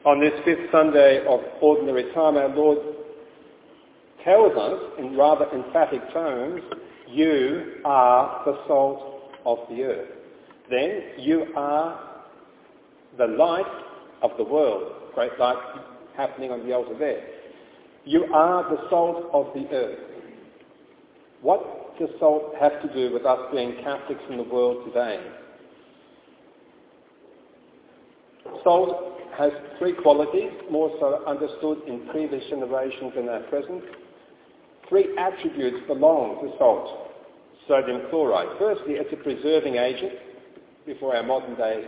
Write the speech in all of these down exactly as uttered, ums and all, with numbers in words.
On this fifth Sunday of Ordinary Time, our Lord tells us in rather emphatic terms, you are the salt of the earth. Then you are the light of the world. Great light happening on the altar there. You are the salt of the earth. What does salt have to do with us being Catholics in the world today? Salt has three qualities, more so understood in previous generations than our present. Three attributes belong to salt. Sodium chloride. Firstly, it's a preserving agent before our modern day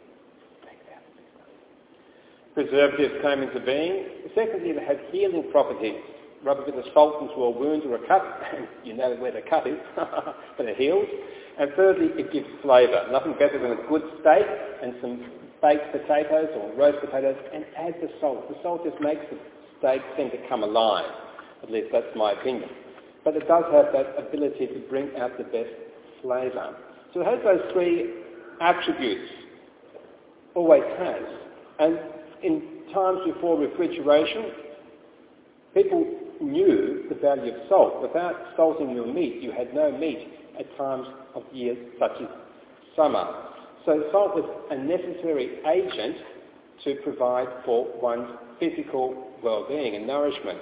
preservatives came into being. Secondly, it has healing properties. Rub a bit of salt into a wound or a cut, and you know where the cut is, but it heals. And thirdly, it gives flavour. Nothing better than a good steak and some baked potatoes or roast potatoes, and add the salt. The salt just makes the steak seem to come alive. At least that's my opinion. But it does have that ability to bring out the best flavour. So it has those three attributes. Always has. And in times before refrigeration, people knew the value of salt. Without salting your meat, you had no meat at times of year such as summer. So salt was a necessary agent to provide for one's physical well-being and nourishment.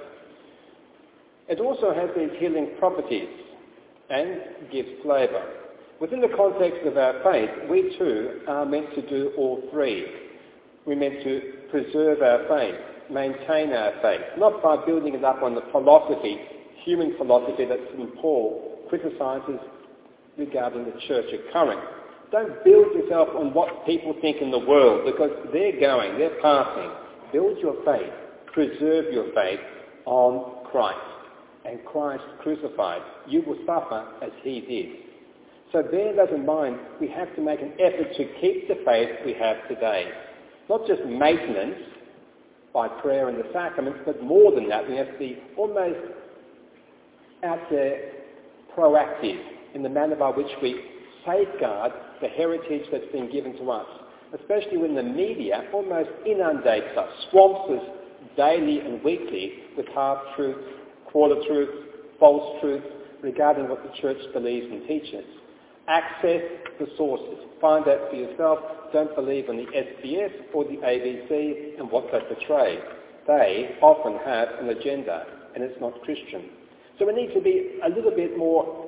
It also has these healing properties and gives flavour. Within the context of our faith, we too are meant to do all three. We're meant to preserve our faith, maintain our faith, not by building it up on the philosophy, human philosophy that Saint Paul criticises regarding the Church at Corinth. Don't build yourself on what people think in the world, because they're going, they're passing. Build your faith, preserve your faith on Christ. And Christ crucified. You will suffer as he did. So bear that in mind, we have to make an effort to keep the faith we have today. Not just maintenance by prayer and the sacraments, but more than that. We have to be almost out there proactive in the manner by which we safeguard the heritage that's been given to us, especially when the media almost inundates us, swamps us daily and weekly with half-truths, quarter-truths, false truths regarding what the Church believes and teaches. Access the sources. Find out for yourself. Don't believe in the S B S or the A B C and what they portray. They often have an agenda, and it's not Christian. So we need to be a little bit more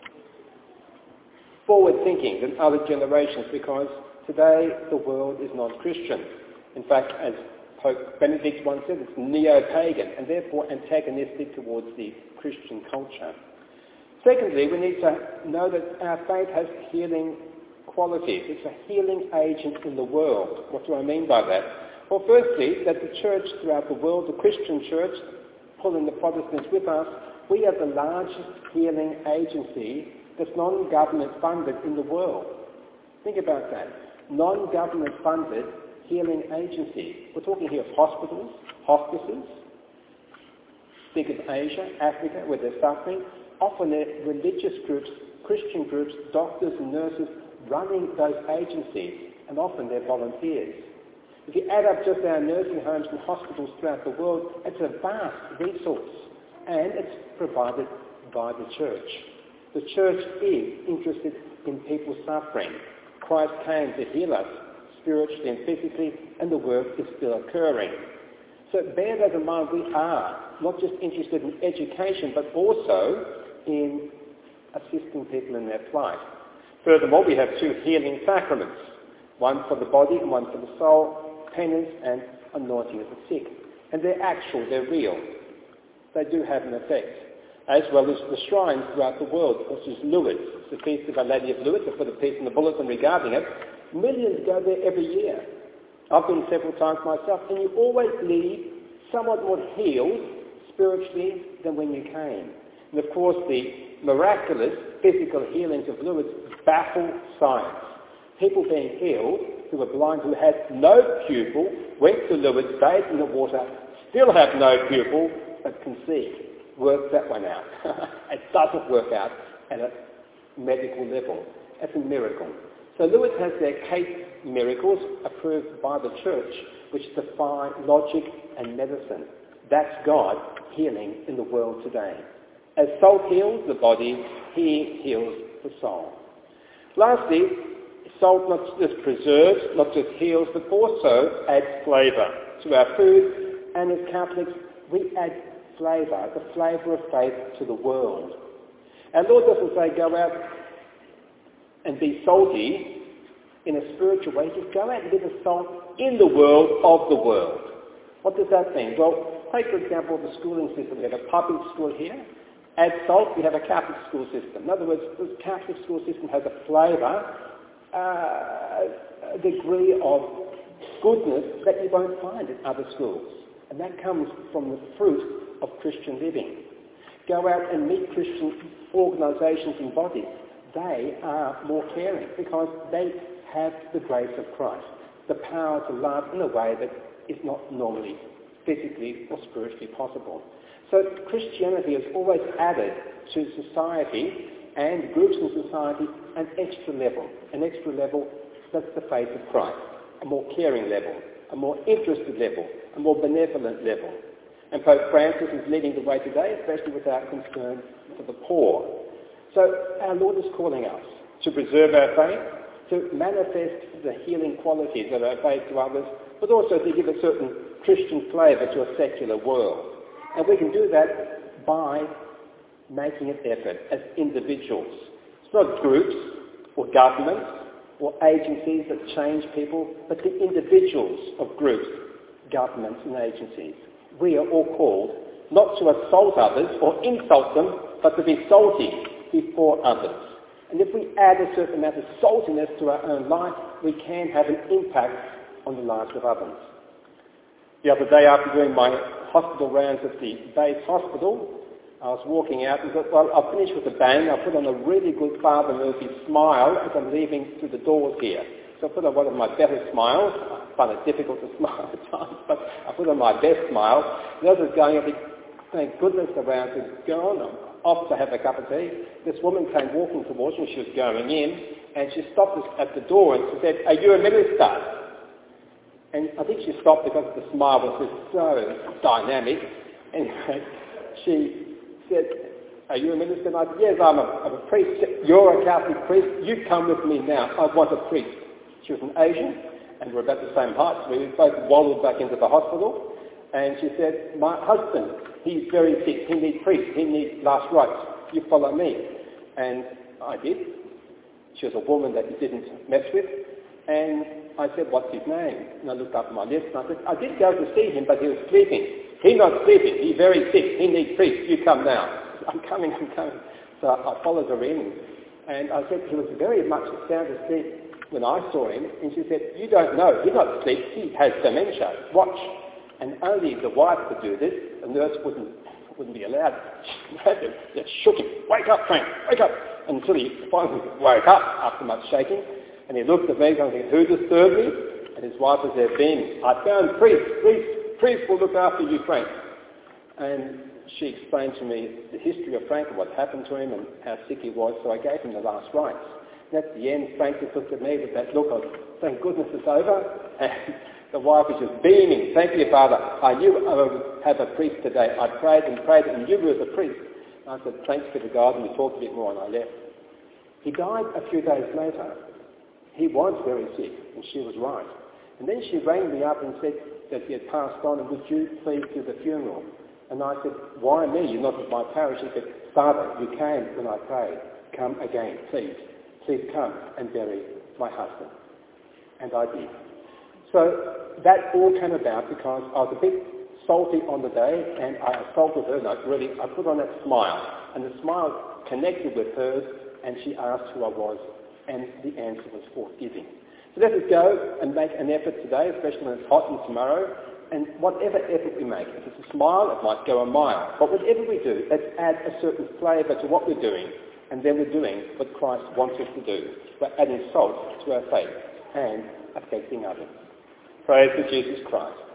forward-thinking than other generations, because today the world is not Christian. In fact, as Pope Benedict once said, it's neo-pagan and therefore antagonistic towards the Christian culture. Secondly, we need to know that our faith has healing qualities. It's a healing agent in the world. What do I mean by that? Well, firstly, that the church throughout the world, the Christian church, pulling the Protestants with us, we are the largest healing agency that's non-government funded in the world. Think about that. Non-government funded healing agency. We're talking here of hospitals, hospices. Think of Asia, Africa, where they're suffering. Often they're religious groups, Christian groups, doctors and nurses running those agencies, and often they're volunteers. If you add up just our nursing homes and hospitals throughout the world, it's a vast resource, and it's provided by the church. The church is interested in people suffering. Christ came to heal us spiritually and physically, and the work is still occurring. So bear that in mind. We are not just interested in education, but also in assisting people in their plight. Furthermore, we have two healing sacraments, one for the body and one for the soul, penance and anointing of the sick. And they're actual, they're real. They do have an effect, as well as the shrines throughout the world, such as Lourdes, the feast of Our Lady of Lourdes. I put a piece in the bulletin regarding it. Millions go there every year. I've been several times myself, and you always leave somewhat more healed spiritually than when you came. And of course, the miraculous physical healings of Lourdes baffle science. People being healed who were blind, who had no pupil, went to Lourdes, bathed in the water, still have no pupil, but can see. Work that one out. It doesn't work out at a medical level. It's a miracle. So The Lourdes has their cake miracles approved by the church, which defy logic and medicine. That's God healing in the world today. As salt heals the body, he heals the soul. Lastly, salt not just preserves, not just heals, but also adds flavour to our food. And as Catholics, we add flavour, the flavour of faith to the world. Our Lord doesn't say go out and be salty in a spiritual way. Just go out and be the salt in the world of the world. What does that mean? Well, take for example the schooling system. We have a public school here. Add salt, we have a Catholic school system. In other words, this Catholic school system has a flavour, uh, a degree of goodness that you won't find in other schools. And that comes from the fruit of Christian living. Go out and meet Christian organisations and bodies. They are more caring because they have the grace of Christ, the power to love in a way that is not normally physically or spiritually possible. So Christianity has always added to society and groups in society an extra level, an extra level that's the faith of Christ, a more caring level, a more interested level, a more benevolent level. And Pope Francis is leading the way today, especially with our concern for the poor. So our Lord is calling us to preserve our faith, to manifest the healing qualities of our faith to others, but also to give a certain Christian flavour to a secular world. And we can do that by making an effort as individuals. It's not groups or governments or agencies that change people, but the individuals of groups, governments and agencies. We are all called not to assault others or insult them, but to be salty before others. And if we add a certain amount of saltiness to our own life, we can have an impact on the lives of others. The other day, after doing my hospital rounds at the base hospital, I was walking out and thought, well, I'll finish with a bang. I'll put on a really good Father Murphy smile as I'm leaving through the doors here. So I put on one of my better smiles. I find it difficult to smile at times, but I put on my best smile. And as I was going, I think, thank goodness the round is gone. I'm off to have a cup of tea. This woman came walking towards me. She was going in, and she stopped us at the door and she said, "Are you a minister?" And I think she stopped because the smile was just so dynamic. Anyway, she said, "Are you a minister?" And I said, "Yes, I'm a, I'm a priest." She said, "You're a Catholic priest? You come with me now. I want a priest." She was an Asian, and we're about the same height, so we both waddled back into the hospital. And she said, "My husband, he's very sick. He needs priest. He needs last rites. You follow me." And I did. She was a woman that you didn't mess with. And I said, "What's his name?" And I looked up my list and I said, "I did go to see him, but he was sleeping." "He's not sleeping. He's very sick. He needs priest. You come now." "I'm coming, I'm coming." So I followed her in. And I said, he was very much sound asleep when I saw him. And she said, "You don't know. He's not asleep. He has dementia. Watch." And only the wife could do this. The nurse wouldn't wouldn't be allowed. She had to just shook him. "Wake up, Frank. Wake up." Until he finally woke up after much shaking. And he looked at me and said, "Who disturbed me?" And his wife was there, "Ben, I found priest. Priest, priest will look after you, Frank." And she explained to me the history of Frank and what happened to him and how sick he was. So I gave him the last rites. And at the end, Frank just looked at me with that look of, "Thank goodness it's over." And the wife was just beaming. "Thank you, Father. I knew I would have a priest today. I prayed and prayed and you were the priest." And I said, "Thanks be to God," and we talked a bit more and I left. He died a few days later. He was very sick, and she was right. And then she rang me up and said that he had passed on, and would you please do the funeral? And I said, "Why me? You're not at my parish." He said, "Father, you came when I prayed. Come again, please. Please come and bury my husband." And I did. So that all came about because I was a bit salty on the day, and I assaulted her, and I really, I put on that smile. And the smile connected with hers, and she asked who I was. And the answer was forgiving. So let us go and make an effort today, especially when it's hot and tomorrow. And whatever effort we make, if it's a smile, it might go a mile. But whatever we do, let's add a certain flavour to what we're doing. And then we're doing what Christ wants us to do. We're adding salt to our faith and affecting others. Praise to Jesus Christ.